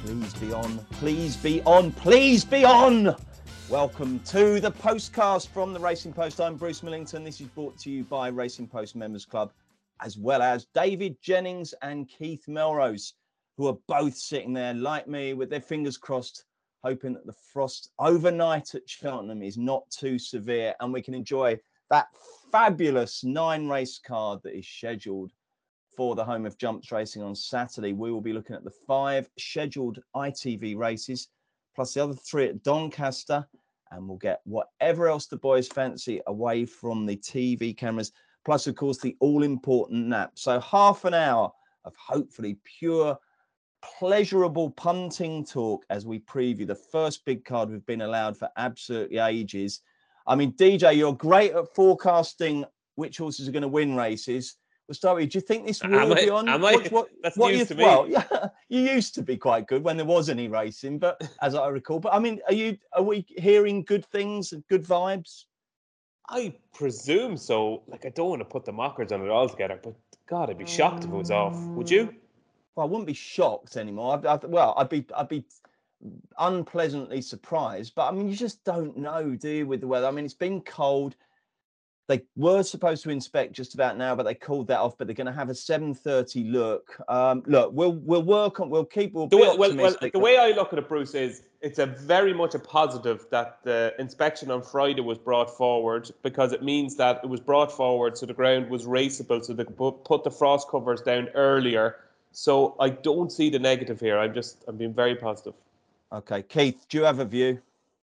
Please be on, please be on, please be on! Welcome to the postcast from the Racing Post. I'm Bruce Millington. This is brought to you by Racing Post Members Club, as well as David Jennings and Keith Melrose, who are both sitting there like me with their fingers crossed, hoping that the frost overnight at Cheltenham is not too severe and we can enjoy that fabulous 9-race card that is scheduled for the home of Jumps Racing on Saturday. We will be looking at the 5 scheduled ITV races, plus the other 3 at Doncaster, and we'll get whatever else the boys fancy away from the TV cameras, plus, of course, the all-important nap. So half an hour of hopefully pure, pleasurable punting talk as we preview the first big card we've been allowed for absolutely ages. I mean, DJ, you're great at forecasting which horses are going to win races. We'll start with you. Do you think this will be on? That's news to me. Well, yeah, you used to be quite good when there was any racing, but as I recall. But I mean, are we hearing good things and good vibes? I presume so. Like, I don't want to put the mockers on it altogether, but God, I'd be shocked if it was off. Would you? Well, I wouldn't be shocked anymore. I'd be unpleasantly surprised. But I mean, you just don't know, do you, with the weather? I mean, it's been cold. They were supposed to inspect just about now, but they called that off. But they're going to have a 7:30 look. Look, we'll work on. We'll be optimistic. The way I look at it, Bruce, is it's very much a positive that the inspection on Friday was brought forward, because it means that it was brought forward so the ground was raceable, so they could put the frost covers down earlier. So I don't see the negative here. I'm being very positive. Okay, Keith, do you have a view?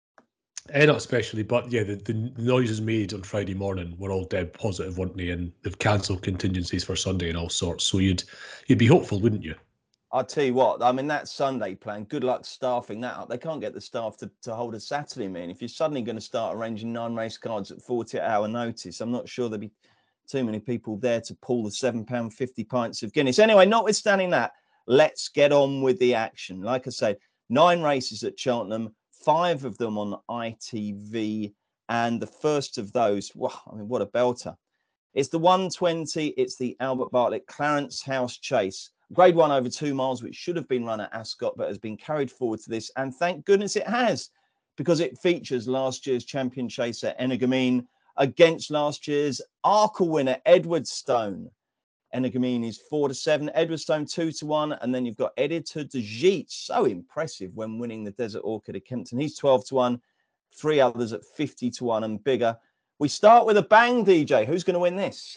Not especially, but yeah, the noises made on Friday morning were all dead positive, weren't they? And they've cancelled contingencies for Sunday and all sorts. So you'd be hopeful, wouldn't you? I'll tell you what, I mean, that Sunday plan, good luck staffing that up. They can't get the staff to hold a Saturday meeting. If you're suddenly going to start arranging 9-race cards at 48-hour notice, I'm not sure there'll be too many people there to pull the £7.50 pints of Guinness. Anyway, notwithstanding that, let's get on with the action. Like I said, 9 races at Cheltenham, 5 of them on ITV, and the first of those, wow, I mean, what a belter. It's the 120, it's the Albert Bartlett Clarence House Chase. Grade 1 over 2 miles, which should have been run at Ascot, but has been carried forward to this, and thank goodness it has, because it features last year's champion chaser Energumene against last year's Arkle winner Edwardstone. Energumene is 4-7, Edwardstone 2-1, and then you've got Editor de Gite, so impressive when winning the Desert Orchid at Kempton. He's 12-1, 3 others at 50-1 and bigger. We start with a bang, DJ. Who's going to win this?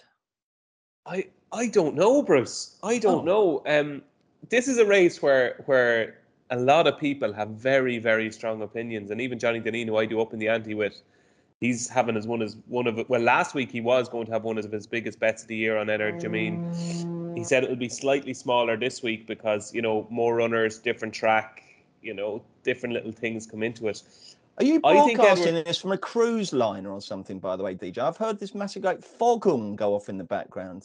I don't know, Bruce. I don't know. This is a race where a lot of people have very, very strong opinions, and even Johnny Deneen, who I do up in the ante with, he's having as one of last week he was going to have one of his biggest bets of the year on Energumene. He said it would be slightly smaller this week because, more runners, different track, different little things come into it. Are you broadcasting this from a cruise liner or something, by the way, DJ? I've heard this massive foghorn go off in the background.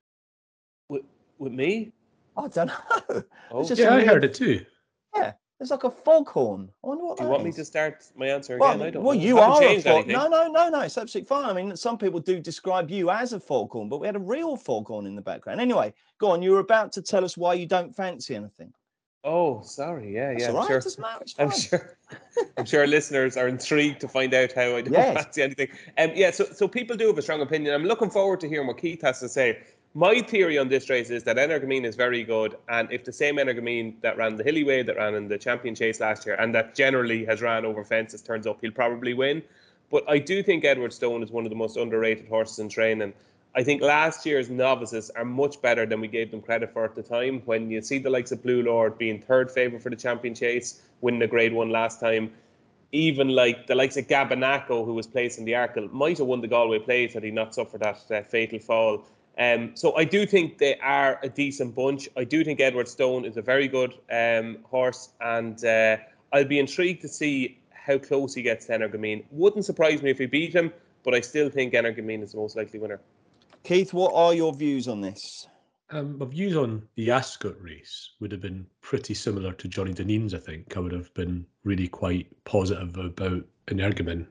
With me? I don't know. I heard it too. Yeah. It's like a foghorn. I wonder what Do you want me to start my answer again? I don't know. You are a foghorn. No. It's absolutely fine. I mean, some people do describe you as a foghorn, but we had a real foghorn in the background. Anyway, go on. You were about to tell us why you don't fancy anything. Oh, sorry. Yeah. That's all right. Doesn't matter. It's fine. I'm sure listeners are intrigued to find out how I don't fancy anything. So people do have a strong opinion. I'm looking forward to hearing what Keith has to say. My theory on this race is that Energumene is very good, and if the same Energumene that ran the Hilly Way, that ran in the Champion Chase last year, and that generally has ran over fences, turns up, he'll probably win. But I do think Edwardstone is one of the most underrated horses in training. I think last year's novices are much better than we gave them credit for at the time. When you see the likes of Blue Lord being third favourite for the Champion Chase, winning the Grade 1 last time, even like the likes of Gabanaco, who was placed in the Arkle, might have won the Galway Plate had he not suffered that fatal fall. So I do think they are a decent bunch. I do think Edwardstone is a very good horse, and I'll be intrigued to see how close he gets to Energumene. Wouldn't surprise me if he beat him, but I still think Energumene is the most likely winner. Keith, what are your views on this? My views on the Ascot race would have been pretty similar to Johnny Deneen's, I think. I would have been really quite positive about Energumene.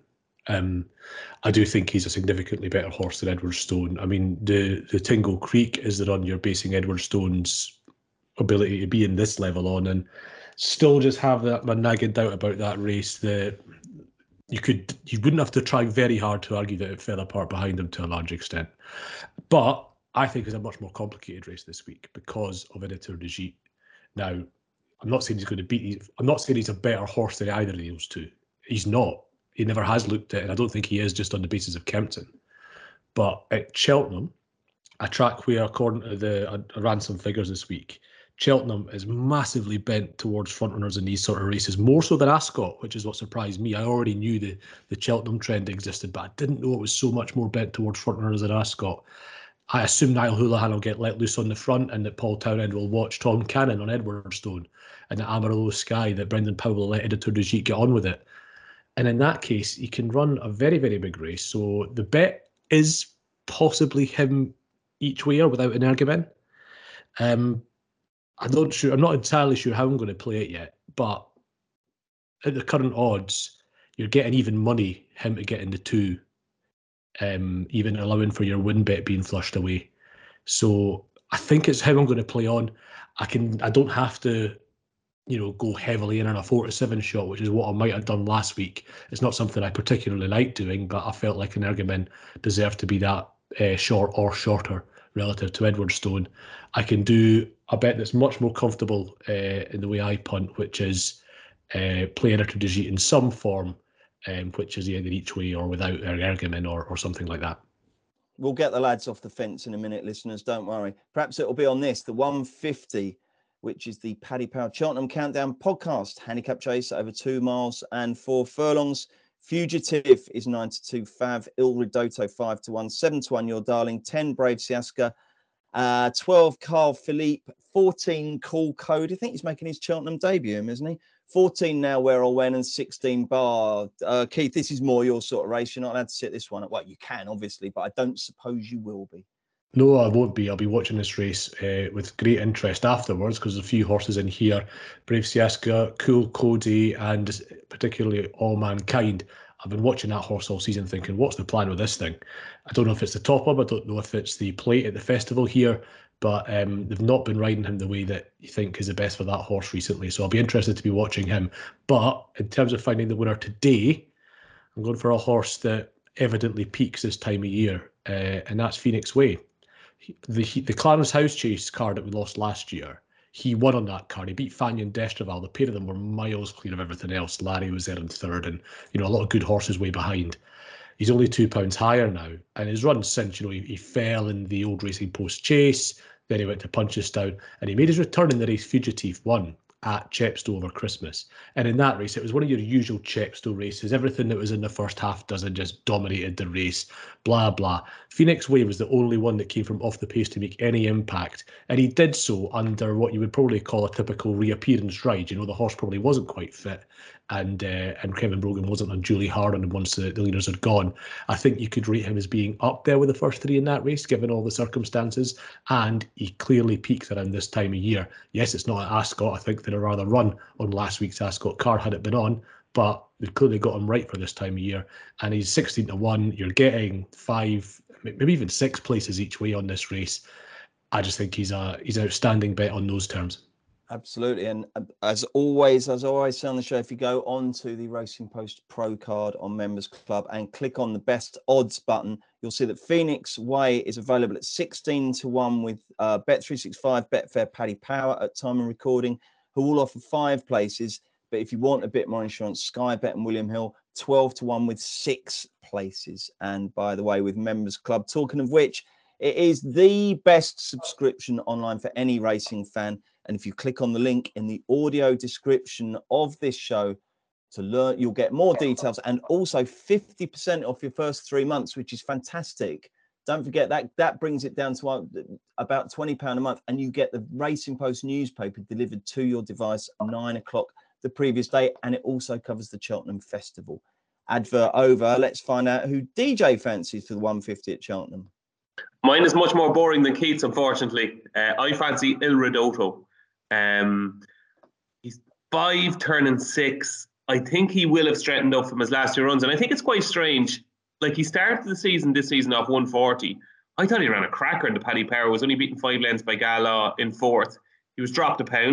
I do think he's a significantly better horse than Edwardstone. I mean, the Tingle Creek is the run you're basing Edwardstone's ability to be in this level on, and still just have my nagging doubt about that race. You wouldn't have to try very hard to argue that it fell apart behind him to a large extent. But I think it's a much more complicated race this week because of Editor de Gite. Now, I'm not saying he's going to beat. I'm not saying he's a better horse than either of those two. He's not. He never has looked it, and I don't think he is just on the basis of Kempton. But at Cheltenham, a track where, according to I ran some figures this week, Cheltenham is massively bent towards frontrunners in these sort of races, more so than Ascot, which is what surprised me. I already knew the Cheltenham trend existed, but I didn't know it was so much more bent towards frontrunners than Ascot. I assume Niall Houlihan will get let loose on the front and that Paul Townend will watch Tom Cannon on Edwardstone, and that Amarillo Sky that Brendan Powell will let Editor de Gite get on with it. And in that case, he can run a very, very big race. So the bet is possibly him each way or without Energumen. I'm not entirely sure how I'm going to play it yet, but at the current odds, you're getting even money him to get in the 2, even allowing for your win bet being flushed away. So I think it's how I'm going to play on. I don't have to, go heavily in on a 4-7 shot, which is what I might have done last week. It's not something I particularly like doing, but I felt like Energumen deserved to be that short or shorter relative to Edwardstone. I can do a bet that's much more comfortable in the way I punt, which is play Editor de Gite in some form, which is either each way or without Energumen or something like that. We'll get the lads off the fence in a minute, listeners. Don't worry. Perhaps it'll be on this, the 150, which is the Paddy Power Cheltenham Countdown podcast. Handicap chase over 2 miles and 4 furlongs. Fugitive is 9-2. Fav Il Ridotto 5-1. 7-1 Your Darling. 10 Brave Siaska. 12 Carl Philippe. 14 Cool Code. I think he's making his Cheltenham debut, isn't he? 14 Now Where or When, and 16 Bar. Keith, this is more your sort of race. You're not allowed to sit this one. Well, you can, obviously, but I don't suppose you will be. No, I won't be. I'll be watching this race with great interest afterwards because there's a few horses in here. Brave Siaska, Cool Cody, and particularly All Mankind. I've been watching that horse all season thinking, what's the plan with this thing? I don't know if it's the top up. I don't know if it's the plate at the festival here, but they've not been riding him the way that you think is the best for that horse recently. So I'll be interested to be watching him. But in terms of finding the winner today, I'm going for a horse that evidently peaks this time of year, and that's Phoenix Way. The Clarence House Chase card that we lost last year, he won on that card. He beat Fagnon D'Estravalle. The pair of them were miles clear of everything else. Larry was there in third, and a lot of good horses way behind. He's only £2 higher now, and his run since, he fell in the Old Racing Post Chase, then he went to Punchestown, and he made his return in the race Fugitive, won at Chepstow over Christmas. And in that race, it was one of your usual Chepstow races. Everything that was in the first half dozen just dominated the race, blah, blah. Phoenix Way was the only one that came from off the pace to make any impact. And he did so under what you would probably call a typical reappearance ride. The horse probably wasn't quite fit. And Kevin Brogan wasn't unduly hard on him once the leaders had gone. I think you could rate him as being up there with the first 3 in that race, given all the circumstances. And he clearly peaks around this time of year. Yes, it's not at Ascot. I think they'd rather run on last week's Ascot card had it been on, but they've clearly got him right for this time of year. And he's 16-1. You're getting 5, maybe even 6 places each way on this race. I just think he's an outstanding bet on those terms. Absolutely. And as always say on the show, if you go on to the Racing Post Pro card on Members Club and click on the best odds button, you'll see that Phoenix Way is available at 16-1 with Bet365, Betfair, Paddy Power at time of recording, who will offer 5 places. But if you want a bit more insurance, Sky Bet and William Hill, 12-1 with 6 places. And by the way, with Members Club, talking of which, it is the best subscription online for any racing fan. And if you click on the link in the audio description of this show to learn, you'll get more details and also 50% off your first 3 months, which is fantastic. Don't forget that brings it down to about £20 a month, and you get the Racing Post newspaper delivered to your device at 9 o'clock the previous day, and it also covers the Cheltenham Festival. Advert over. Let's find out who DJ fancies for the 150 at Cheltenham. Mine is much more boring than Keith's, unfortunately. I fancy Il Ridotto. He's 5 turning 6. I think he will have straightened up from his last 2 runs, and I think it's quite strange. Like, he started this season off 140. I thought he ran a cracker in the Paddy Power. Was only beaten 5 lengths by Gala in 4th. He was dropped a pound.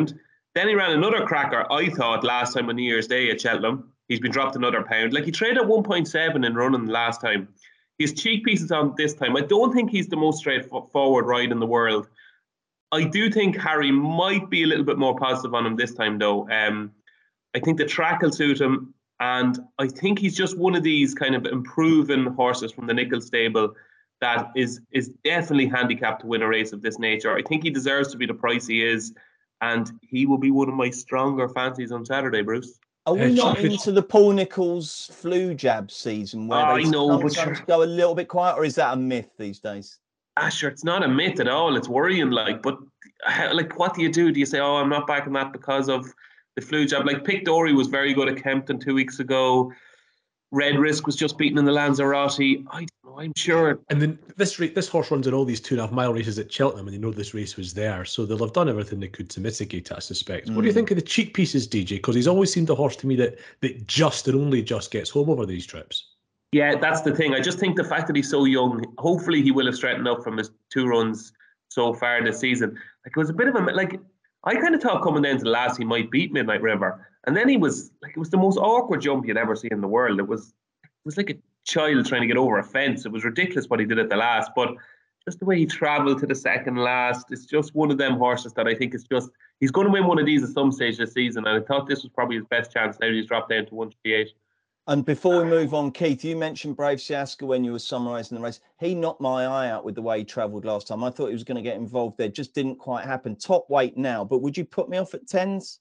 Then he ran another cracker, I thought, last time on New Year's Day at Cheltenham. He's been dropped another pound. Like, he traded 1.7 in running last time. His cheek pieces on this time. I don't think he's the most straightforward ride in the world. I do think Harry might be a little bit more positive on him this time, though. I think the track will suit him. And I think he's just one of these kind of improving horses from the Nicholls stable that is definitely handicapped to win a race of this nature. I think he deserves to be the price he is. And he will be one of my stronger fancies on Saturday, Bruce. Are we not into the Paul Nicholls flu jab season where they sometimes go a little bit quiet, or is that a myth these days? Sure, it's not a myth at all. It's worrying, but what do you do? Do you say, I'm not backing that because of the flu jab? Like, Pic D'Orhy was very good at Kempton 2 weeks ago. Red Risk was just beaten in the Lanzarote. I don't know, I'm sure. And then this horse runs in all these 2.5 mile races at Cheltenham, and they know this race was there, so they'll have done everything they could to mitigate it, I suspect. What do you think of the cheek pieces, DJ? Because he's always seemed a horse to me that just and only just gets home over these trips. Yeah, that's the thing. I just think the fact that he's so young, hopefully he will have straightened up from his 2 runs so far this season. Like, it was a bit of I kind of thought coming down to the last he might beat Midnight River. And then he was it was the most awkward jump you'd ever seen in the world. It was like a child trying to get over a fence. It was ridiculous what he did at the last, but just the way he travelled to the second last, it's just one of them horses that I think is just, he's going to win one of these at some stage this season. And I thought this was probably his best chance. Now he's dropped down to 138. And before we move on, Keith, you mentioned Brave Siaska when you were summarising the race. He knocked my eye out with the way he travelled last time. I thought he was going to get involved there. Just didn't quite happen. Top weight now, but would you put me off at 10s?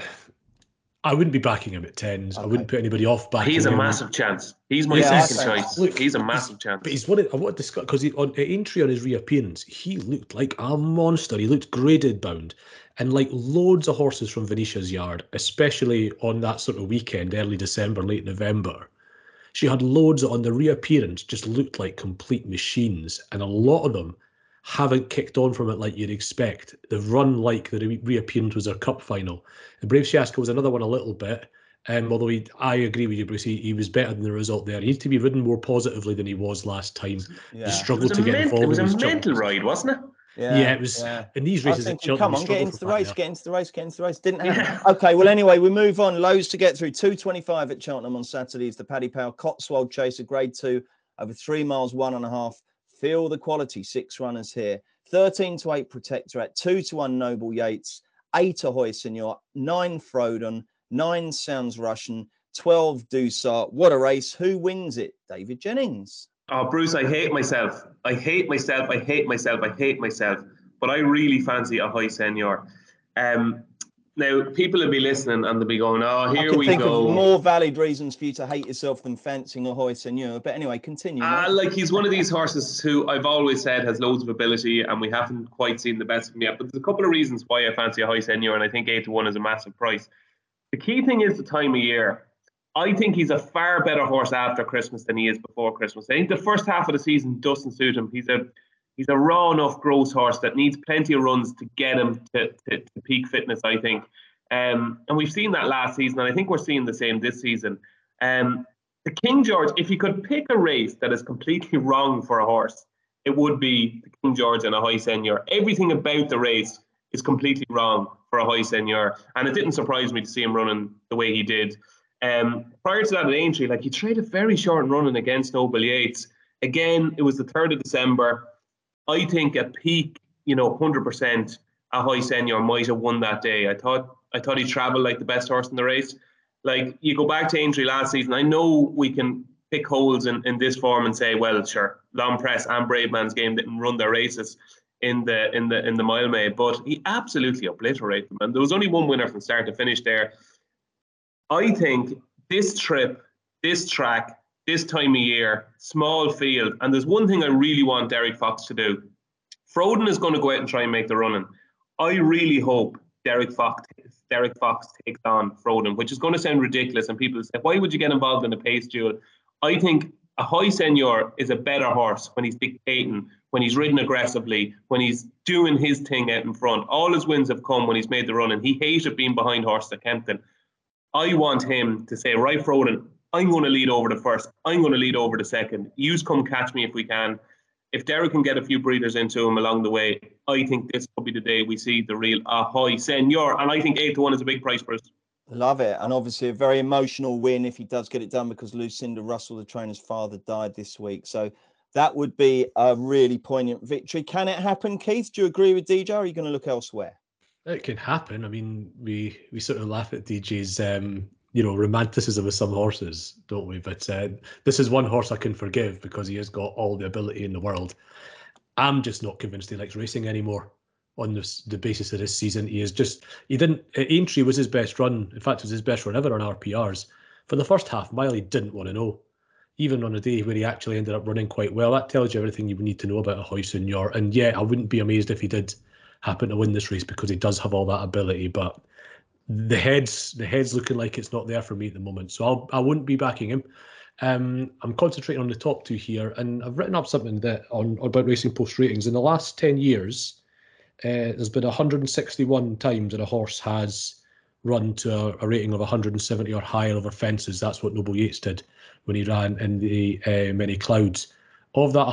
I wouldn't be backing him at 10s. Okay. I wouldn't put anybody off backing him. He's a massive chance. He's my second choice. Look, he's a massive chance. But he's I want to discuss, because on Aintree on his reappearance, he looked like a monster. He looked graded bound. And like loads of horses from Venetia's yard, especially on that sort of weekend, early December, late November, she had loads on the reappearance, just looked like complete machines. And a lot of them haven't kicked on from it like you'd expect. They've run like the reappearance was their cup final. And Brave Siaska was another one a little bit. Although I agree with you, Bruce, he was better than the result there. He needs to be ridden more positively than he was last time. Yeah. He struggled to get involved. It was a mental ride, wasn't it? Yeah, it was. Yeah. In these races, come on, get into the race. Didn't happen. Okay, well, anyway, we move on. Loads to get through. 2:25 at Cheltenham on Saturday is the Paddy Power Cotswold Chaser, Grade 2, over 3 miles, 1.5. Feel the quality. 6 runners here. 13-8 Protectorate, 2-1 Noble Yates, 8 Ahoy Senor, 9 Frodon, 9 Sounds Russian, 12 Dusart. What a race. Who wins it? David Jennings. Oh, Bruce, I hate myself. But I really fancy Ahoy Senor. Now, people will be listening and they'll be going, here we go. I can think of more valid reasons for you to hate yourself than fancying Ahoy Senor. But anyway, continue. He's one of these horses who I've always said has loads of ability, and we haven't quite seen the best of him yet. But there's a couple of reasons why I fancy Ahoy Senor, and I think 8-1 is a massive price. The key thing is the time of year. I think he's a far better horse after Christmas than he is before Christmas. I think the first half of the season doesn't suit him. He's a raw enough gross horse that needs plenty of runs to get him to peak fitness, I think. And we've seen that last season, and I think we're seeing the same this season. The King George, if you could pick a race that is completely wrong for a horse, it would be the King George and Ahoy Senor. Everything about the race is completely wrong for Ahoy Senor, and it didn't surprise me to see him running the way he did. Prior to that at Aintree, he traded very short running against Noble Yates. Again, it was the 3rd of December. I think at peak, 100%, Ahoy Senor might have won that day. I thought he travelled like the best horse in the race. You go back to Aintree last season, I know we can pick holes in this form and say, well, sure, Long Press and Brave Man's Game didn't run their races in the Mile Maid, but he absolutely obliterated them. And there was only one winner from start to finish there. I think this trip, this track, this time of year, small field, and there's one thing I really want Derek Fox to do. Frodon is going to go out and try and make the running. I really hope Derek Fox takes on Frodon, which is going to sound ridiculous, and people say, why would you get involved in a pace duel? I think Ahoy Senor is a better horse when he's dictating, when he's ridden aggressively, when he's doing his thing out in front. All his wins have come when he's made the run, and he hated being behind horses at Kempton. I want him to say, right, Frodon, I'm going to lead over the first. I'm going to lead over the second. Yous come catch me if we can. if Derek can get a few breathers into him along the way, I think this could be the day we see the real Ahoy Senor. And I think 8-1 is a big price for us. Love it. And obviously a very emotional win if he does get it done, because Lucinda Russell, the trainer's father, died this week. So that would be a really poignant victory. Can it happen, Keith? Do you agree with DJ, or are you going to look elsewhere? It can happen. I mean, we sort of laugh at DJ's romanticism with some horses, don't we? But this is one horse I can forgive because he has got all the ability in the world. I'm just not convinced he likes racing anymore on the basis of this season. Aintree was his best run. In fact, it was his best run ever on RPRs. For the first half mile, he didn't want to know. Even on a day where he actually ended up running quite well, that tells you everything you would need to know about Ahoy Senor. And yeah, I wouldn't be amazed if he did happen to win this race because he does have all that ability. But the head's looking like it's not there for me at the moment. So I wouldn't be backing him. I'm concentrating on the top two here, and I've written up something about Racing Post ratings. In the last 10 years, there's been 161 times that a horse has run to a rating of 170 or higher over fences. That's what Noble Yates did when he ran in the Many Clouds. Of that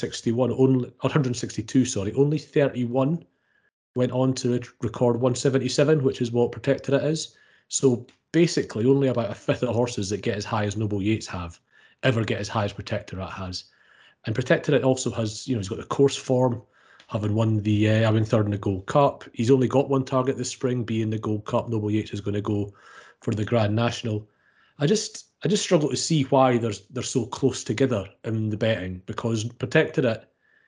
162, only 31 went on to record 177, which is what Protectorate is. So basically, only about a fifth of the horses that get as high as Noble Yates have ever get as high as Protectorate has. And Protectorate also has, he's got the course form, having won having third in the Gold Cup. He's only got one target this spring, being the Gold Cup. Noble Yates is going to go for the Grand National. I just struggle to see why they're so close together in the betting, because Protectorate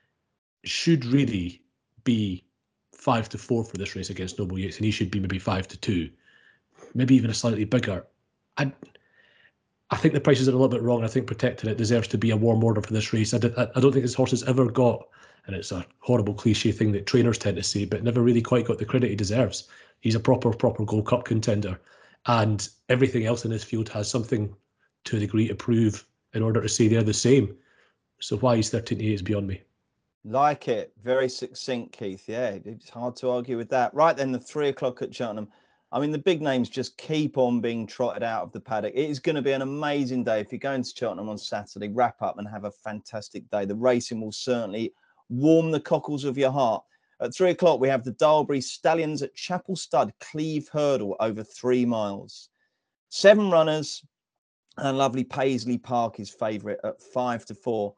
should really be 5-4 for this race against Noble Yates, and he should be maybe 5-2, maybe even a slightly bigger. I think the prices are a little bit wrong. I think Protectorate deserves to be a warm order for this race. I don't think this horse has ever got, and it's a horrible cliche thing that trainers tend to say, but never really quite got the credit he deserves. He's a proper Gold Cup contender, and everything else in this field has something to a degree to prove in order to say they're the same. So why he's 13-8 is beyond me. Like it. Very succinct, Keith. Yeah, it's hard to argue with that. Right then, the 3 o'clock at Cheltenham. I mean, the big names just keep on being trotted out of the paddock. It is going to be an amazing day. If you're going to Cheltenham on Saturday, wrap up and have a fantastic day. The racing will certainly warm the cockles of your heart. At 3 o'clock, we have the Darlbury Stallions at Chapel Stud Cleve Hurdle over 3 miles. 7 runners, and lovely Paisley Park is favourite at 5-4.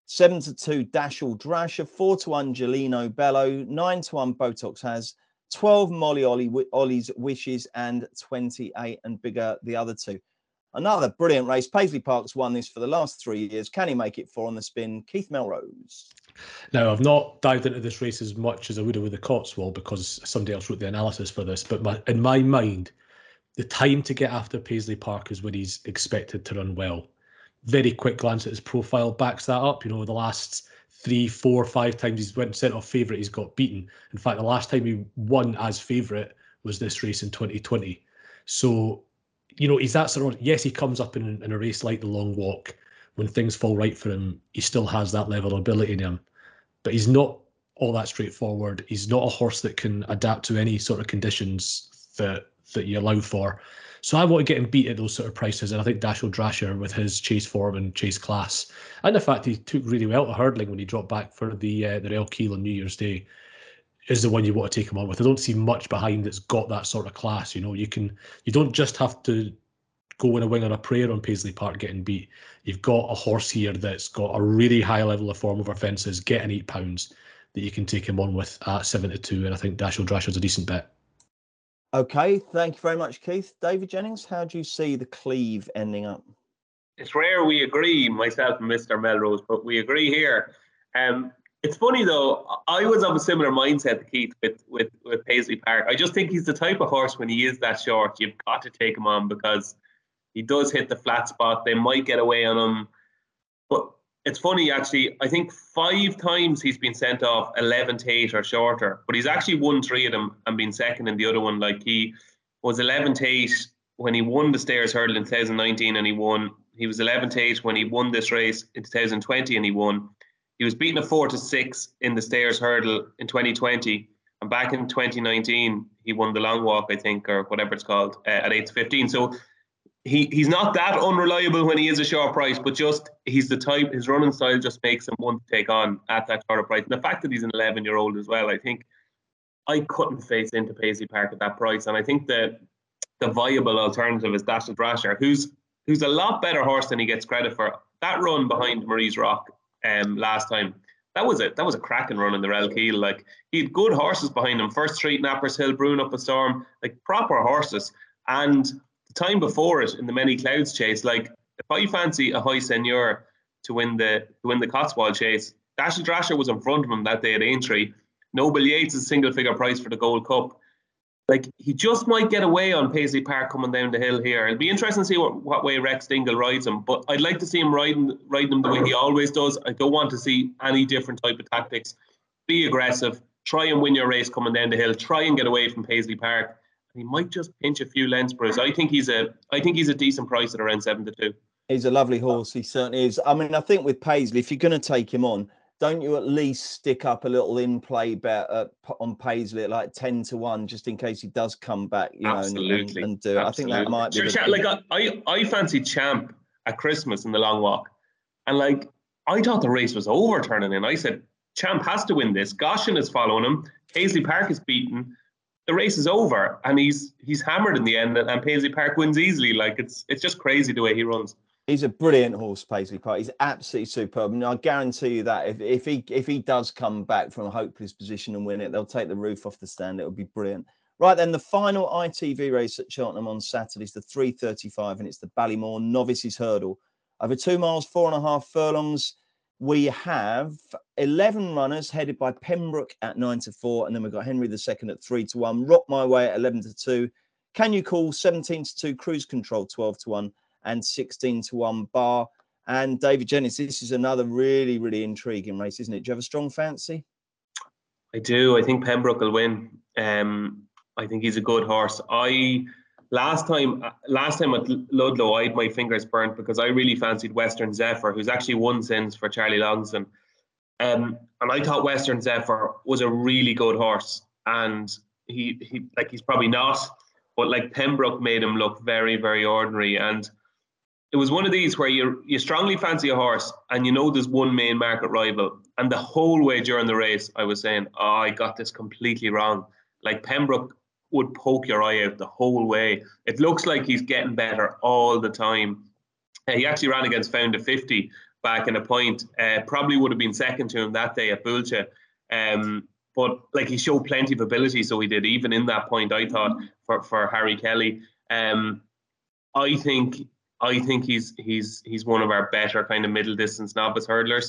7-2 Dashel Drasher, 4-1 Gelino Bello, 9-1 Botox Has, 12 Molly Ollie's Wishes, and 28 and bigger the other 2. Another brilliant race. Paisley Park's won this for the last 3 years. Can he make it 4 on the spin? Keith Melrose. Now, I've not dived into this race as much as I would have with the Cotswold because somebody else wrote the analysis for this, but in my mind, the time to get after Paisley Park is when he's expected to run well. Very quick glance at his profile backs that up. The last 3, 4, 5 times he's went sent off favourite, he's got beaten. In fact, the last time he won as favourite was this race in 2020. So, he's that sort of, yes, he comes up in a race like the Long Walk. When things fall right for him, he still has that level of ability in him. But he's not all that straightforward. He's not a horse that can adapt to any sort of conditions that you allow for. So I want to get him beat at those sort of prices, and I think Dashel Drasher, with his chase form and chase class, and the fact he took really well to hurdling when he dropped back for the Rail Keel on New Year's Day, is the one you want to take him on with. I don't see much behind that's got that sort of class. You don't just have to go in a wing on a prayer on Paisley Park getting beat. You've got a horse here that's got a really high level of form over fences, getting £8 that you can take him on with at 7-2, and I think Dashel Drasher's a decent bet. Okay, thank you very much, Keith. David Jennings, how do you see the Cleve ending up? It's rare we agree, myself and Mr. Melrose, but we agree here. It's funny though, I was of a similar mindset to Keith with Paisley Park. I just think he's the type of horse, when he is that short, you've got to take him on because he does hit the flat spot. They might get away on him. But it's funny, actually, I think 5 times he's been sent off 11-8 or shorter, but he's actually won 3 of them and been second in the other one. Like, he was 11-8 when he won the Stayers Hurdle in 2019 and he won. He was 11-8 when he won this race in 2020 and he won. He was beaten at 4-6 in the Stayers Hurdle in 2020. And back in 2019, he won the Long Walk, I think, or whatever it's called, at 8-15. So he's not that unreliable when he is a short price, but just he's the type, his running style just makes him one to take on at that shorter price. And the fact that he's an 11-year-old as well, I think I couldn't face into Paisley Park at that price. And I think the viable alternative is Dashiell Thrasher, who's a lot better horse than he gets credit for. That run behind Marie's Rock last time, that was a cracking run in the Relkeel. Like, he had good horses behind him. First Street, Nappers Hill, Bruin Up a Storm, like proper horses. And the time before it in the Many Clouds Chase, like, if I fancy a High Seigneur to win the Cotswold Chase, Dashiell Thrasher was in front of him that day at Aintree. Noble Yates is single figure price for the Gold Cup. Like, he just might get away on Paisley Park coming down the hill here. It'll be interesting to see what way Rex Dingle rides him, but I'd like to see him riding him the way he always does. I don't want to see any different type of tactics. Be aggressive, try and win your race coming down the hill, try and get away from Paisley Park. He might just pinch a few lengths, Bruce. I think he's a decent price at around 7-2. He's a lovely horse. He certainly is. I mean, I think with Paisley, if you're going to take him on, don't you at least stick up a little in-play bet on Paisley at like 10-1, just in case he does come back, you know, and do it. I think that might be. Sure, like I fancied Champ at Christmas in the Long Walk, and like I thought the race was over turning in. I said Champ has to win this. Goshen is following him. Paisley Park is beaten. The race is over, and he's hammered in the end, and Paisley Park wins easily. Like, it's just crazy the way he runs. He's a brilliant horse, Paisley Park. He's absolutely superb. And I guarantee you that if he does come back from a hopeless position and win it, they'll take the roof off the stand. It'll be brilliant. Right then, the final ITV race at Cheltenham on Saturday is the 3:35, and it's the Ballymore Novices Hurdle. Over 2 miles, 4.5 furlongs. We have 11 runners headed by Pembroke at 9-4, and then we've got Henry II at 3-1. Rock My Way at 11-2. Can You Call 17-2. Cruise Control 12-1. And 16-1 Bar. And David Jennings, this is another really, really intriguing race, isn't it? Do you have a strong fancy? I do. I think Pembroke will win. I think he's a good horse. Last time at Ludlow, I had my fingers burnt because I really fancied Western Zephyr, who's actually won since for Charlie Longston. And I thought Western Zephyr was a really good horse, and he's probably not, but like Pembroke made him look very, very ordinary. And it was one of these where you strongly fancy a horse and you know there's one main market rival. And the whole way during the race, I was saying, I got this completely wrong. Like, Pembroke would poke your eye out the whole way. It looks like he's getting better all the time. He actually ran against Found a 50 back in a point. Probably would have been second to him that day at Bulcha. But like, he showed plenty of ability, so he did, even in that point, I thought, for Harry Kelly. I think he's one of our better kind of middle distance novice hurdlers.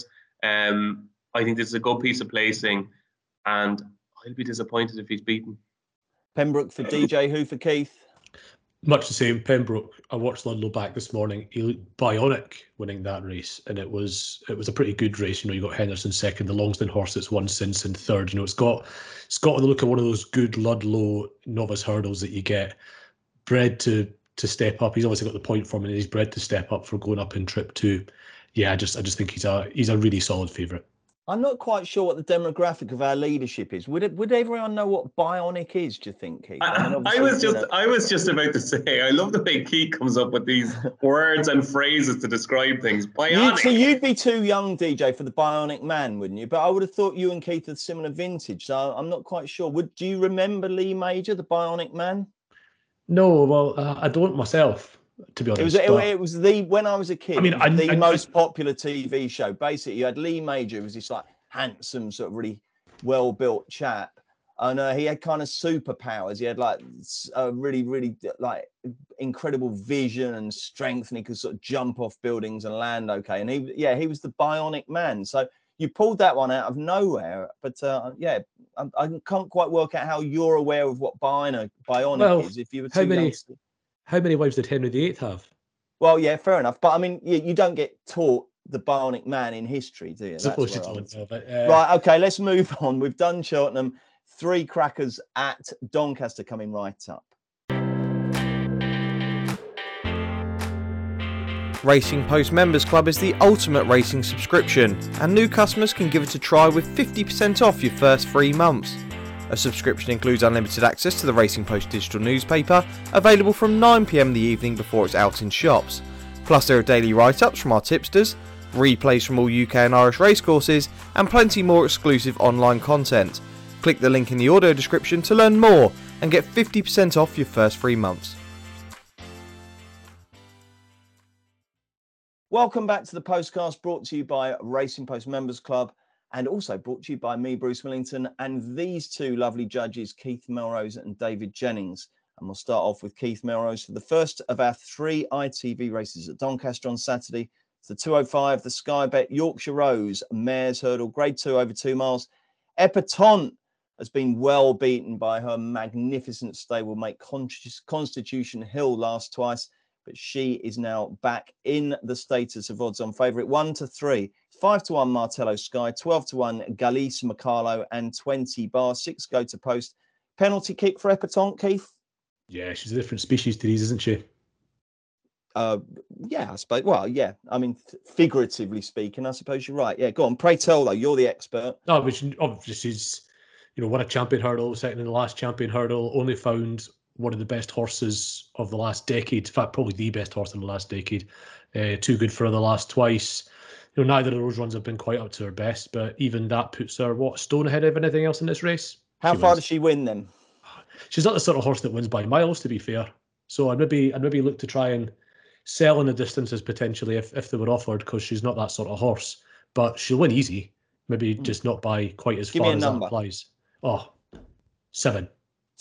I think this is a good piece of placing, and I'll be disappointed if he's beaten. Pembroke for DJ, who for Keith? Much the same. Pembroke. I watched Ludlow back this morning. He looked bionic winning that race, and it was a pretty good race. You know, you got Henderson second, the Longston horse that's won since in third. You know, it's got the look of one of those good Ludlow novice hurdles that you get bred to step up. He's obviously got the point form, and he's bred to step up for going up in Trip 2. Yeah, I just think he's a really solid favourite. I'm not quite sure what the demographic of our leadership is. Would everyone know what bionic is, do you think, Keith? I was just about to say, I love the way Keith comes up with these words and phrases to describe things. Bionic. So you'd be too young, DJ, for the Bionic Man, wouldn't you? But I would have thought you and Keith are similar vintage, so I'm not quite sure. Do you remember Lee Major, the Bionic Man? No, well, I don't myself, to be honest. It was when I was a kid, the most popular TV show. Basically, you had Lee Major, who was this like handsome, sort of really well-built chap, and he had kind of superpowers. He had like a really, really like incredible vision and strength, and he could sort of jump off buildings and land okay. And he was the Bionic Man. So you pulled that one out of nowhere, but I can't quite work out how you're aware of what bionic is. If you were how many wives did Henry VIII have? Well, yeah, fair enough. But I mean, you don't get taught the Bionic Man in history, do you? Suppose you don't. Right. Okay. Let's move on. We've done Cheltenham. 3 crackers at Doncaster coming right up. Racing Post Members Club is the ultimate racing subscription, and new customers can give it a try with 50% off your first 3 months. A subscription includes unlimited access to the Racing Post digital newspaper, available from 9 PM the evening before it's out in shops. Plus there are daily write-ups from our tipsters, replays from all UK and Irish racecourses, and plenty more exclusive online content. Click the link in the audio description to learn more and get 50% off your first 3 months. Welcome back to the Postcast, brought to you by Racing Post Members Club and also brought to you by me, Bruce Millington, and these two lovely judges, Keith Melrose and David Jennings. And we'll start off with Keith Melrose for the first of our 3 ITV races at Doncaster on Saturday. It's the 205, the Sky Bet Yorkshire Rose Mares Hurdle, Grade 2 over 2 miles. Epatante has been well beaten by her magnificent stablemate Constitution Hill last twice, but she is now back in the status of odds-on favourite. 1-3, 5-1 Martello Sky, 12-1 Galice Macalo, and 20 bar 6 go to post. Penalty kick for Epatante, Keith? Yeah, she's a different species to these, isn't she? Yeah, I suppose. Well, yeah. I mean, figuratively speaking, I suppose you're right. Yeah, go on. Pray tell, though. You're the expert. No, but obviously she's, won a champion hurdle, second in the last champion hurdle, only found one of the best horses of the last decade. In fact, probably the best horse in the last decade. Too good for her the last twice. Neither of those runs have been quite up to her best, but even that puts her, a stone ahead of anything else in this race? How far does she win then? She's not the sort of horse that wins by miles, to be fair. So I'd maybe look to try and sell in the distances potentially if they were offered, because she's not that sort of horse. But she'll win easy. Maybe just not by quite as far as that applies. 7.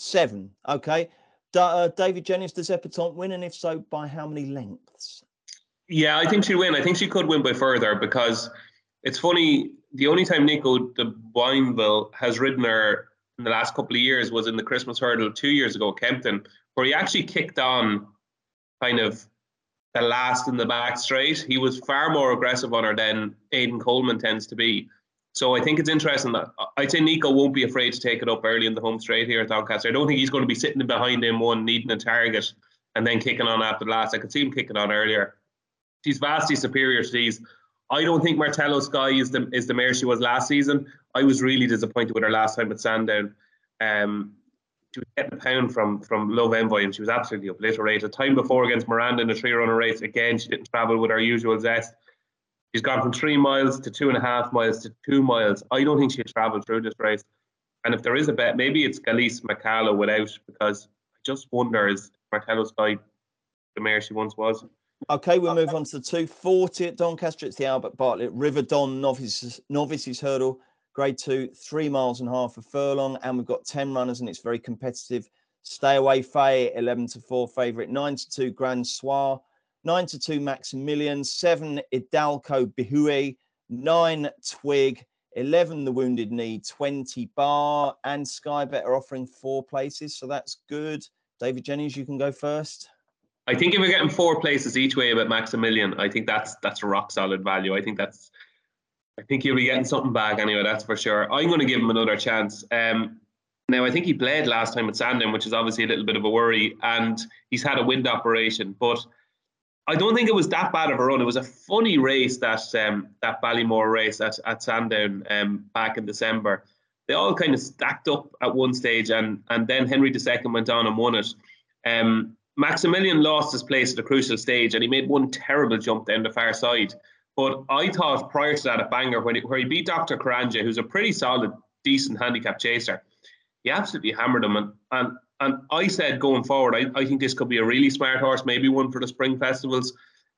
7. Okay. David Jennings, does Epatante win? And if so, by how many lengths? Yeah, I think she'll win. I think she could win by further, because it's funny, the only time Nico de Boinville has ridden her in the last couple of years was in the Christmas hurdle 2 years ago at Kempton, where he actually kicked on kind of the last in the back straight. He was far more aggressive on her than Aidan Coleman tends to be. So I think it's interesting that I'd say Nico won't be afraid to take it up early in the home straight here at Doncaster. I don't think he's going to be sitting behind him one, needing a target, and then kicking on after the last. I could see him kicking on earlier. She's vastly superior to these. I don't think Martello Sky is the mare she was last season. I was really disappointed with her last time at Sandown. She was getting a pound from Love Envoy, and she was absolutely obliterated. Time before against Miranda in the 3-runner race, again, she didn't travel with her usual zest. She's gone from 3 miles to 2.5 miles to 2 miles. I don't think she'll travel through this race. And if there is a bet, maybe it's Galice Macalo without, because I just wonder, is Martello Sky the mare she once was? Okay, we'll move on to the 240 at Doncaster. It's the Albert Bartlett River Don Novices Hurdle, Grade 2, 3.5 miles a furlong. And we've got 10 runners, and it's very competitive. Stay Away Faye, 11-4 favourite, 9-2 Grand Soir, 9-2 Maximilian, 7 Hidalgo Bihue, 9 Twig, 11 The Wounded Knee, 20 Bar, and Sky Bet are offering 4 places, so that's good. David Jennings, you can go first. I think if we're getting 4 places each way about Maximilian, I think that's a rock solid value. I think you'll be getting something back anyway, that's for sure. I'm going to give him another chance. Now, I think he bled last time at Sandown, which is obviously a little bit of a worry, and he's had a wind operation, but I don't think it was that bad of a run. It was a funny race, that Ballymore race at Sandown back in December. They all kind of stacked up at one stage, and then Henry II went on and won it. Maximilian lost his place at a crucial stage, and he made one terrible jump down the far side. But I thought prior to that at Bangor, where he beat Dr. Karanja, who's a pretty solid, decent handicap chaser, he absolutely hammered him. And I said going forward, I think this could be a really smart horse, maybe one for the spring festivals.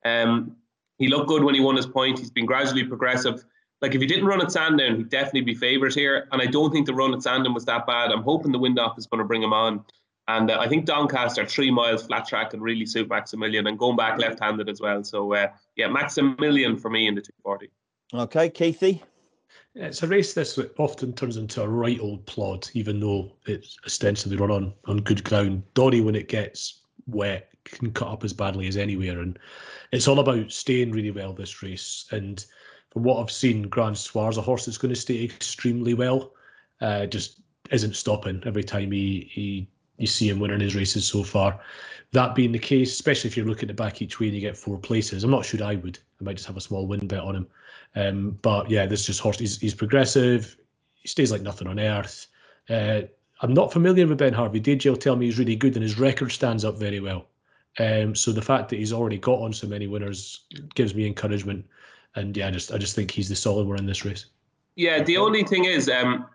He looked good when he won his point. He's been gradually progressive. Like, if he didn't run at Sandown, he'd definitely be favourite here. And I don't think the run at Sandown was that bad. I'm hoping the wind off is going to bring him on. And I think Doncaster, 3 miles flat track, can really suit Maximilian, and going back left-handed as well. So, Maximilian for me in the 240. Okay, Keithy? It's a race that often turns into a right old plod, even though it's ostensibly run on good ground. Donny, when it gets wet, can cut up as badly as anywhere. And it's all about staying really well this race. And from what I've seen, Grand Soir's a horse that's going to stay extremely well. Just isn't stopping every time you see him winning his races so far. That being the case, especially if you're looking to back each way and you get 4 places, I'm not sure I would. I might just have a small win bet on him. But yeah, this just horse, he's progressive. He stays like nothing on earth. I'm not familiar with Ben Harvey. DJ will tell me he's really good and his record stands up very well. So the fact that he's already got on so many winners gives me encouragement. And yeah, I just think he's the solid one in this race. Yeah, the only thing is,